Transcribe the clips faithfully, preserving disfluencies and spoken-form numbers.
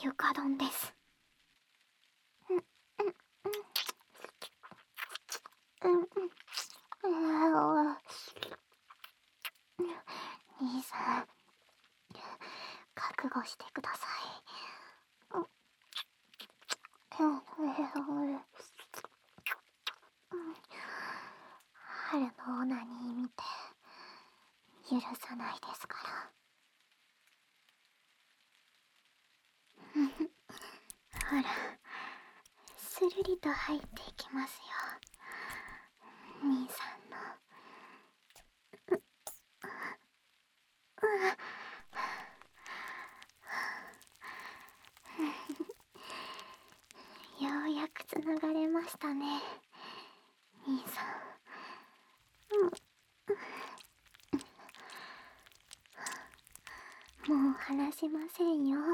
床ドンです。兄さん、覚悟してください。春のオナニー見て許さないですから。ほら、スルリと入っていきますよ、兄さんの。ようやくつながれましたね、兄さん。もう話しませんよ。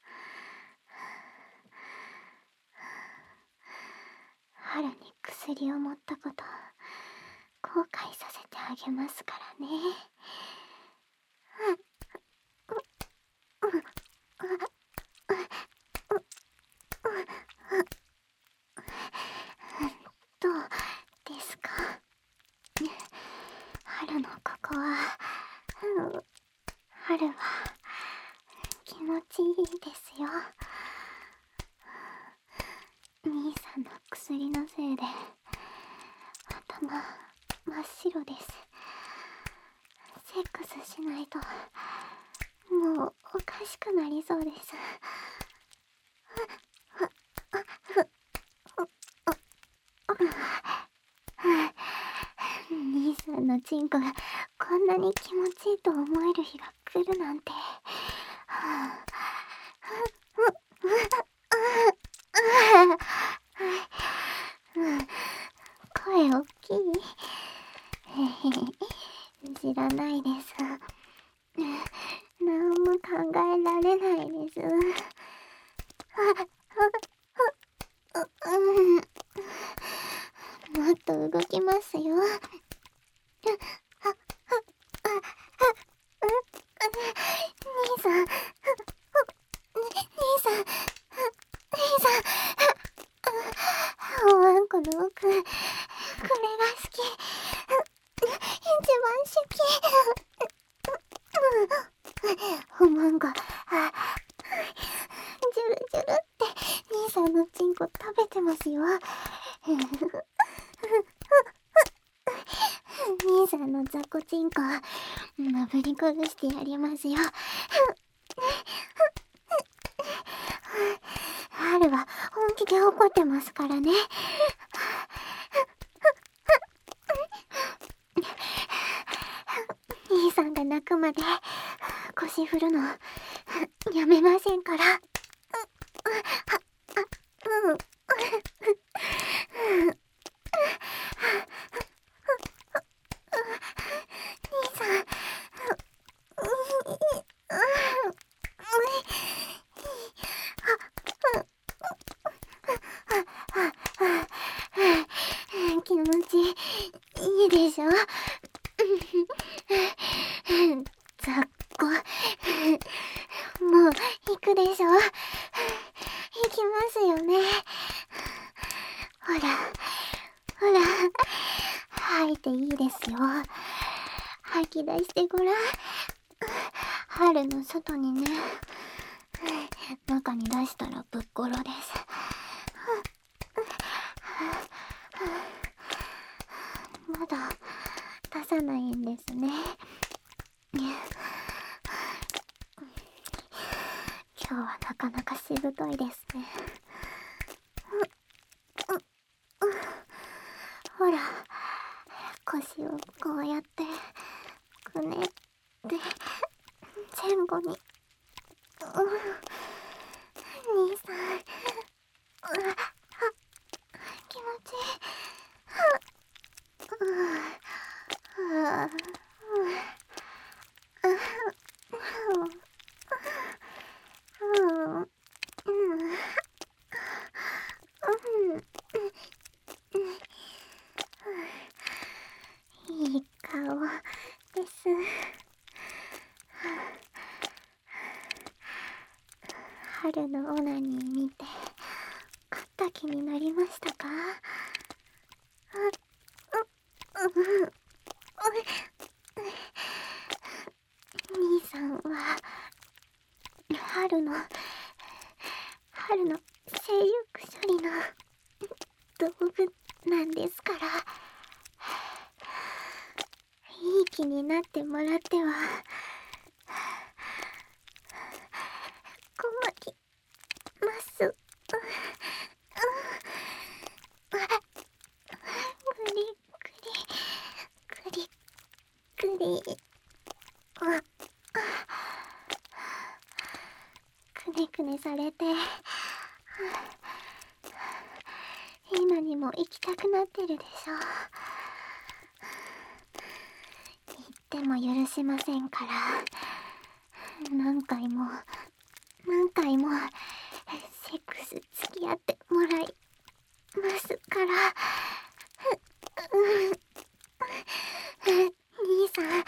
春に薬を持ったこと後悔させてあげますからね。どうですか、春のここは。春は気持ちいいですよ。兄さんの薬のせいで頭真っ白です。セックスしないともうおかしくなりそうです。兄さんのチンコがこんなに気持ちいいと思える日が来るなんて。声大きい。知らないです。何も考えられないです。もっと動きますよ。兄さん、兄さん、兄さん、おわんこの奥、これが好き。一番好き。おまんが、ジュルジュルって兄さんのチンコ食べてますよ。兄さんの雑魚チンコまぶりこぐしてやりますよ。春は本気で怒ってますからね。兄さんが泣くまで腰振るのやめませんから。兄さん、気持ちいいでしょ。雑魚、もう行くでしょ。行きますよね。ほらほら、吐いていいですよ。吐き出してごらん。春の外にね、中に出したらぶっころです。まだ出さないんですね。今日はなかなかしぶといですね。ほら、腰をこうやってくねって前後に。兄さん、気持ちいい。いい顔です。 春のオナニー見て買った気になりましたか？う、う、うん、兄さんは春の春の性欲処理の道具なんですから、いい気になってもらっては困ります。グリグリグリグリ、あ、くねくねされて今にも行きたくなってるでしょ。言っても許しませんから、何回も何回もセックス付き合ってもらいますから。兄さん、いや、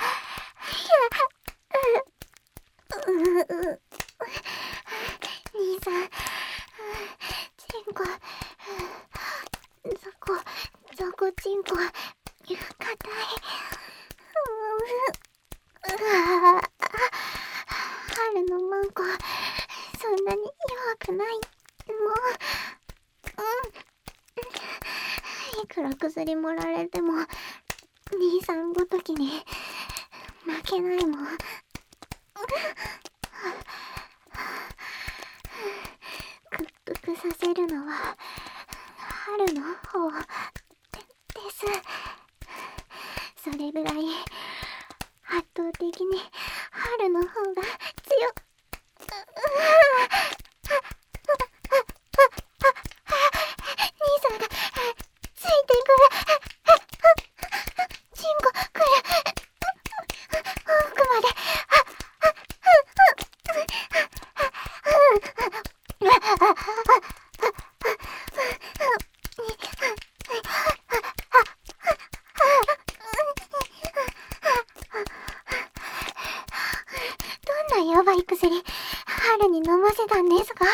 兄さん、チンコ、そこ、そこチンコ、硬い。春のマンコ、そんなに弱くない。もう、うん。いくら薬盛られても、兄さんごときに負けないもん。屈服させるのは春の方で、です。それぐらい圧倒的に春の方が強っ。兄さんがついてくる。チンコくる。奥まで。どんなヤバい薬春に飲ませたんですか？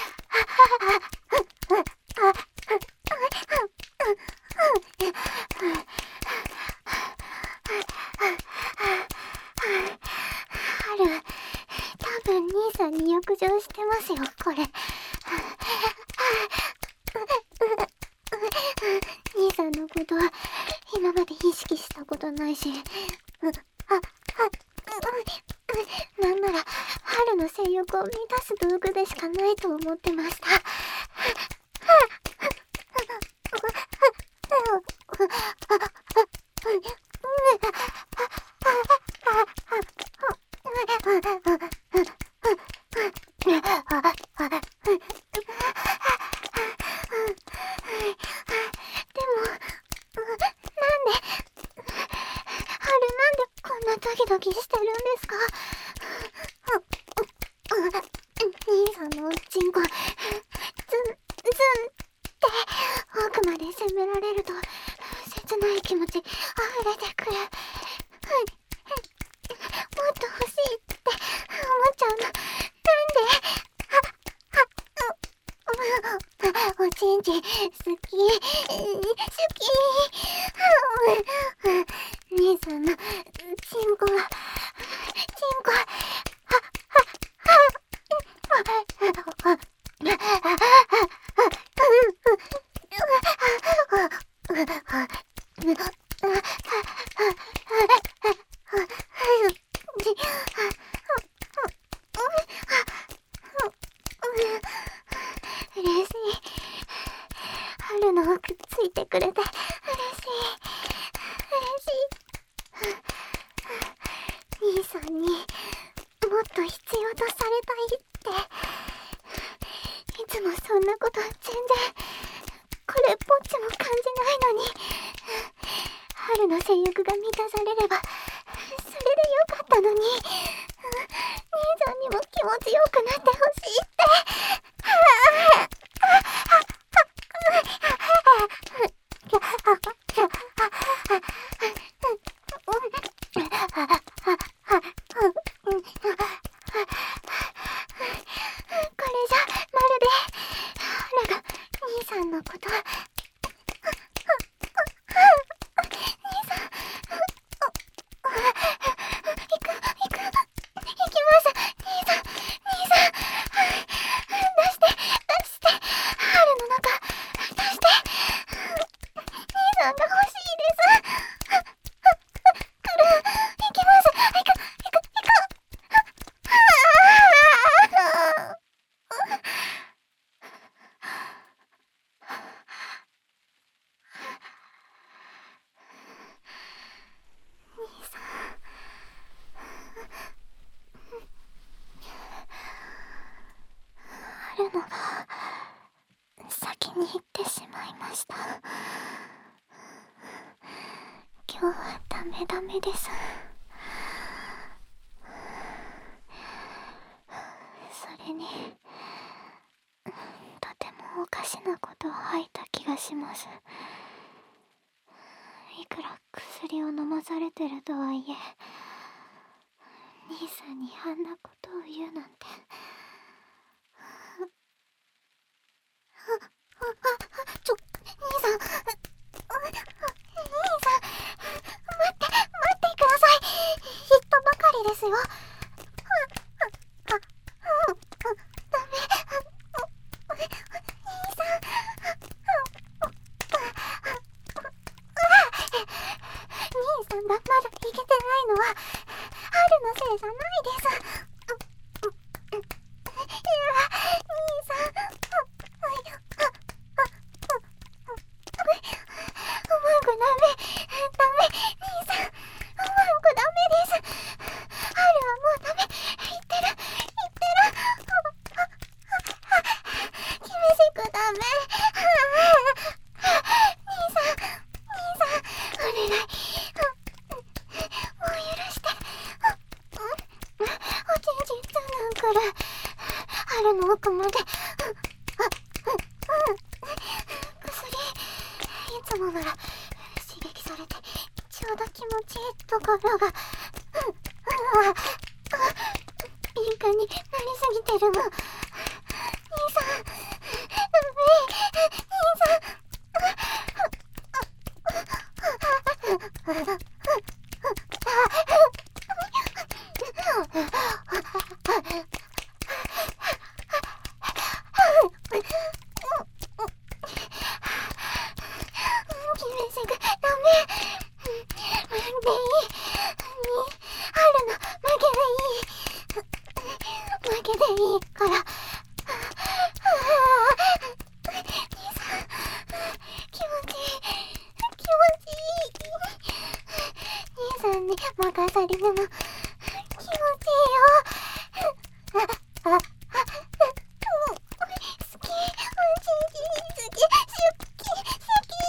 春、多分兄さんに浴場してますよ、これ。兄さんのことは今まで意識したことないし、なんなら春の性欲を満たす道具でしかないと思ってました。ドキドキしてるんですか？兄さんのおちんこ、ズン、ズンって奥まで攻められると切ない気持ち溢れてくる。もっと欲しいって思っちゃうの。なんで？おちんち好き、好き。兄さんのチンコは、チンコは、嬉しい。春のくっついてくれて嬉しい。嬉しい。兄さんにもっと必要とされたいって。いつもそんなこと全然これっぽっちも感じないのに、春の性欲が満たされればそれでよかったのに、兄さんにも気持ちよくなってほしいって。これじゃるのが先に行ってしまいました。今日はダメダメです。それにとてもおかしなことを吐いた気がします。いくら薬を飲まされてるとはいえ、兄さんにあんなことを言うなんて。あ、あ、あ、ちょ、兄さん、兄さん、待って、待ってください。言ったばかりですよ。まだいけてないのは春のせいじゃないです。いや、兄さん、うまくダメ、ダメ、兄さん、うまくダメです。春はもうダメ、言ってる、言ってる。キメシクダメ。兄さん、兄さん、お願い。春の奥まで薬、いつもなら刺激されてちょうど気持ちいいところが敏感になりすぎてるの。兄さん、ダメ、兄さん。任されるの気持ちいいよ。あ、あ、あ、好き、好き、好き、好き、好き。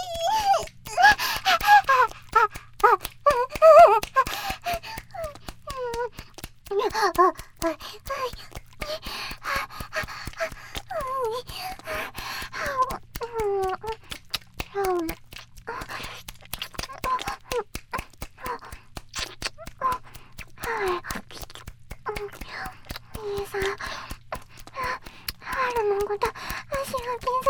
兄さん、春のこと足が気す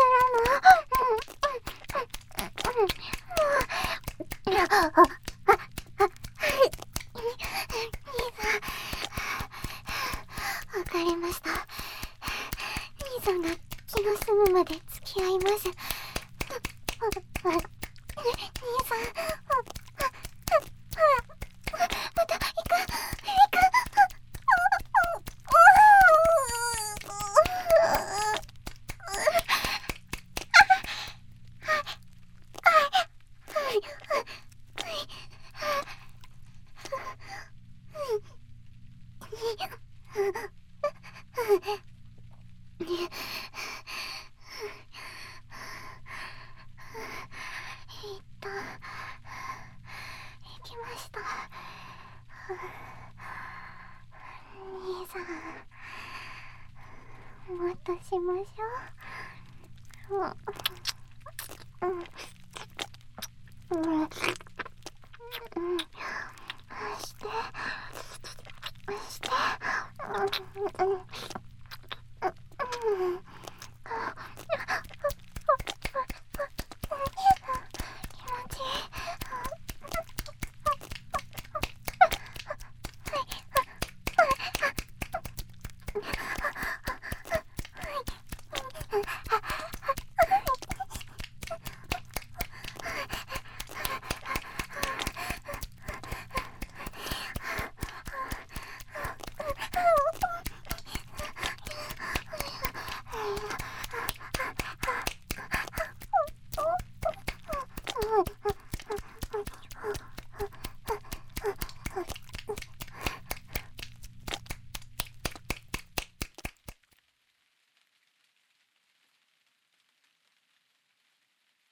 るの。わかりました。兄さんが気の済むまで付き合います。兄さん、また行く、行く。兄さん、またしましょう。うんうんうんうん、してして、うんうん。